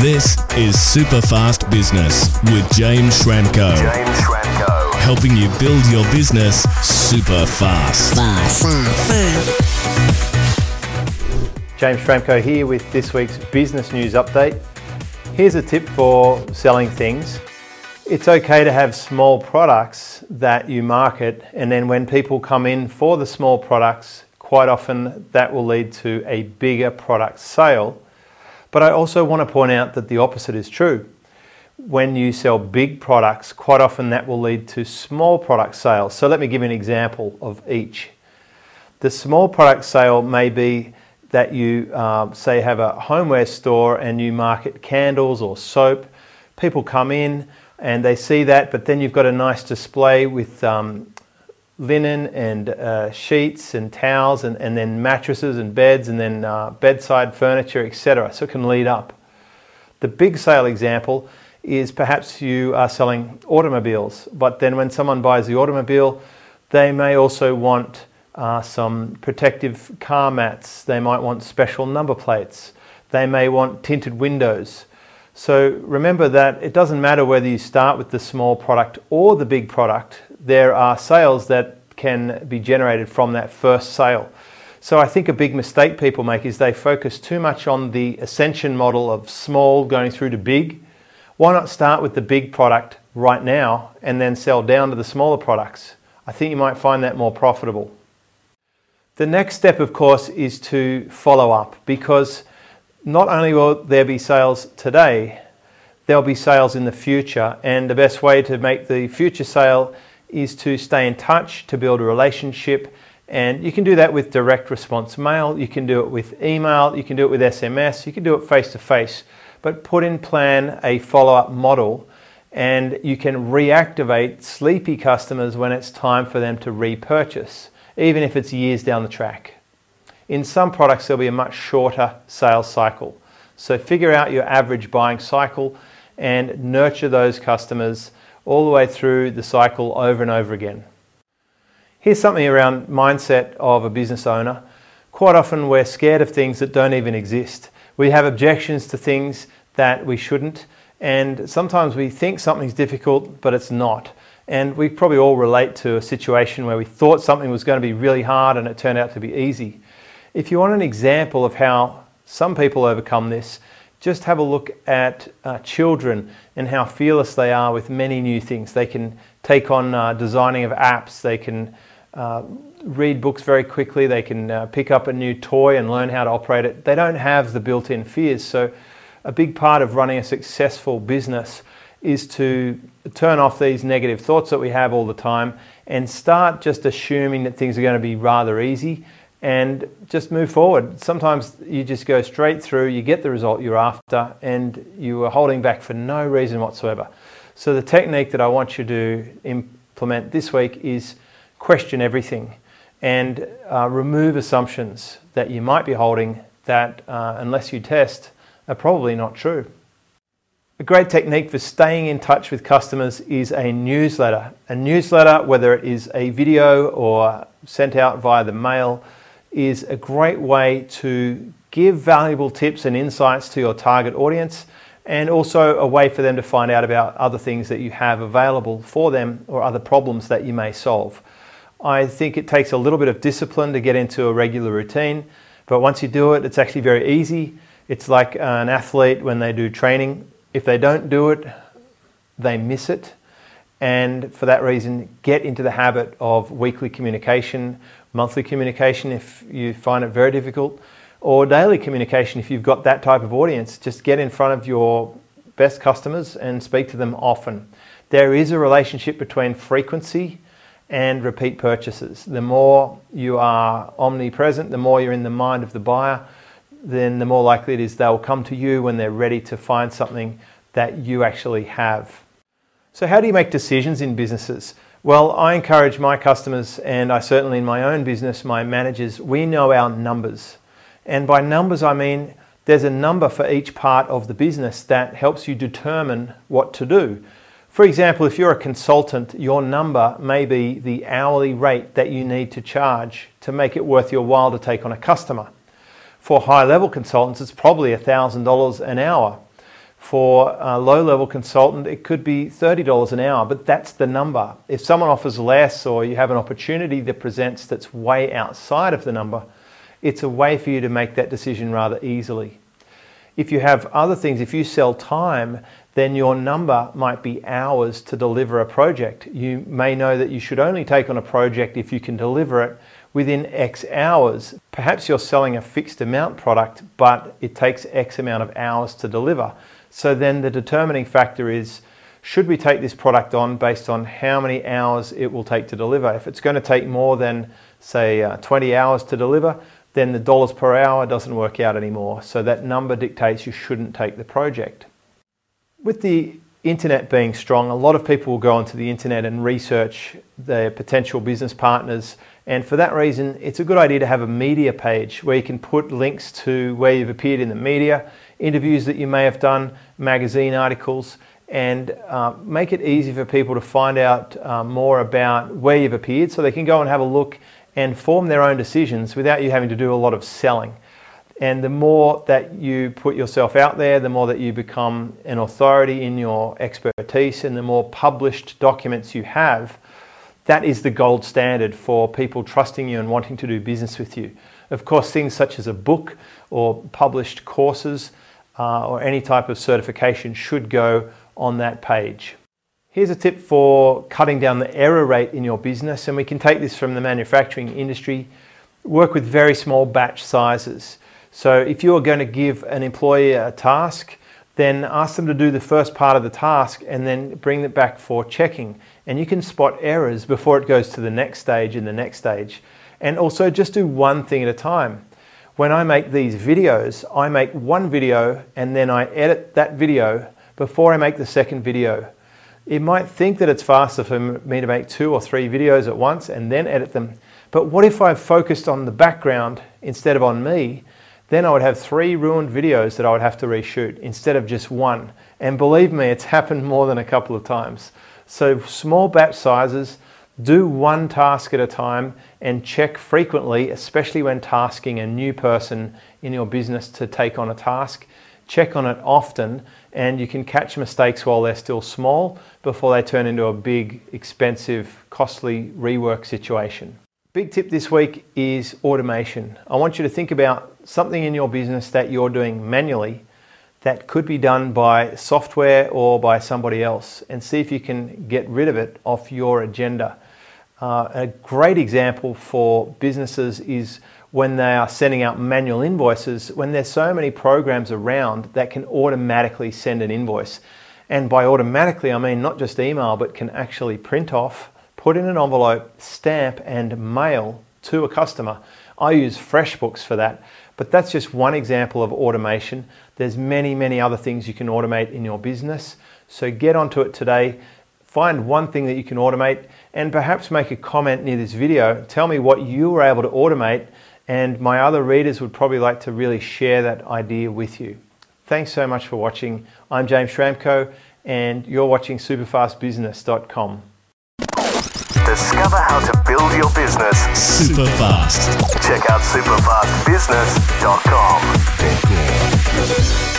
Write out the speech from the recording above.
This is Superfast Business with James Schramko. Helping you build your business super fast. James Schramko here with this week's business news update. Here's a tip for selling things. It's okay to have small products that you market, and then when people come in for the small products, quite often that will lead to a bigger product sale. But I also want to point out that the opposite is true. When you sell big products, quite often that will lead to small product sales. So let me give you an example of each. The small product sale may be that you say have a homeware store and you market candles or soap. People come in and they see that, but then you've got a nice display with linen and sheets and towels and then mattresses and beds and then bedside furniture, etc. So it can lead up. The big sale example is perhaps you are selling automobiles, but then when someone buys the automobile, they may also want some protective car mats. They might want special number plates. They may want tinted windows. So remember that it doesn't matter whether you start with the small product or the big product. There are sales that can be generated from that first sale. So I think a big mistake people make is they focus too much on the ascension model of small going through to big. Why not start with the big product right now and then sell down to the smaller products? I think you might find that more profitable. The next step, of course, is to follow up, because not only will there be sales today, there'll be sales in the future, and the best way to make the future sale is to stay in touch, to build a relationship, and you can do that with direct response mail, you can do it with email, you can do it with SMS, you can do it face to face, but put in plan a follow-up model, and you can reactivate sleepy customers when it's time for them to repurchase, even if it's years down the track. In some products, there'll be a much shorter sales cycle. So figure out your average buying cycle and nurture those customers all the way through the cycle over and over again. Here's something around mindset of a business owner. Quite often we're scared of things that don't even exist. We have objections to things that we shouldn't, and sometimes we think something's difficult, but it's not. And we probably all relate to a situation where we thought something was going to be really hard and it turned out to be easy. If you want an example of how some people overcome this, just have a look at children and how fearless they are with many new things. They can take on designing of apps, they can read books very quickly, they can pick up a new toy and learn how to operate it. They don't have the built-in fears. So a big part of running a successful business is to turn off these negative thoughts that we have all the time and start just assuming that things are going to be rather easy, and just move forward. Sometimes you just go straight through, you get the result you're after, and you are holding back for no reason whatsoever. So the technique that I want you to implement this week is question everything and remove assumptions that you might be holding that, unless you test, are probably not true. A great technique for staying in touch with customers is a newsletter. A newsletter, whether it is a video or sent out via the mail, is a great way to give valuable tips and insights to your target audience, and also a way for them to find out about other things that you have available for them or other problems that you may solve. I think it takes a little bit of discipline to get into a regular routine, but once you do it, it's actually very easy. It's like an athlete when they do training. If they don't do it, they miss it. And for that reason, get into the habit of weekly communication, monthly communication if you find it very difficult, or daily communication if you've got that type of audience. Just get in front of your best customers and speak to them often. There is a relationship between frequency and repeat purchases. The more you are omnipresent, the more you're in the mind of the buyer, then the more likely it is they'll come to you when they're ready to find something that you actually have. So how do you make decisions in businesses? Well, I encourage my customers, and I certainly in my own business, my managers, we know our numbers. And by numbers I mean there's a number for each part of the business that helps you determine what to do. For example, if you're a consultant, your number may be the hourly rate that you need to charge to make it worth your while to take on a customer. For high-level consultants, it's probably $1,000 an hour. For a low-level consultant, it could be $30 an hour, but that's the number. If someone offers less, or you have an opportunity that presents that's way outside of the number, it's a way for you to make that decision rather easily. If you have other things, if you sell time, then your number might be hours to deliver a project. You may know that you should only take on a project if you can deliver it within X hours. Perhaps you're selling a fixed amount product, but it takes X amount of hours to deliver. So then the determining factor is, should we take this product on based on how many hours it will take to deliver? If it's going to take more than, say, 20 hours to deliver, then the dollars per hour doesn't work out anymore. So that number dictates you shouldn't take the project. With the internet being strong, a lot of people will go onto the internet and research their potential business partners. And for that reason, it's a good idea to have a media page where you can put links to where you've appeared in the media, interviews that you may have done, magazine articles, and make it easy for people to find out more about where you've appeared, so they can go and have a look and form their own decisions without you having to do a lot of selling. And the more that you put yourself out there, the more that you become an authority in your expertise, and the more published documents you have, that is the gold standard for people trusting you and wanting to do business with you. Of course, things such as a book or published courses or any type of certification should go on that page. Here's a tip for cutting down the error rate in your business, and we can take this from the manufacturing industry. Work with very small batch sizes. So if you're going to give an employee a task, then ask them to do the first part of the task and then bring it back for checking. And you can spot errors before it goes to the next stage and the next stage. And also just do one thing at a time. When I make these videos, I make one video and then I edit that video before I make the second video. You might think that it's faster for me to make 2 or 3 videos at once and then edit them. But what if I focused on the background instead of on me? Then I would have 3 ruined videos that I would have to reshoot instead of just one. And believe me, it's happened more than a couple of times. So small batch sizes, do one task at a time and check frequently, especially when tasking a new person in your business to take on a task. Check on it often, and you can catch mistakes while they're still small before they turn into a big, expensive, costly rework situation. Big tip this week is automation. I want you to think about something in your business that you're doing manually that could be done by software or by somebody else, and see if you can get rid of it off your agenda. A great example for businesses is when they are sending out manual invoices, when there's so many programs around that can automatically send an invoice. And by automatically, I mean not just email, but can actually print off, put in an envelope, stamp and mail to a customer. I use FreshBooks for that, but that's just one example of automation. There's many, many other things you can automate in your business. So get onto it today. Find one thing that you can automate and perhaps make a comment near this video. Tell me what you were able to automate, and my other readers would probably like to really share that idea with you. Thanks so much for watching. I'm James Schramko, and you're watching superfastbusiness.com. Discover how to build your business super fast. Check out superfastbusiness.com.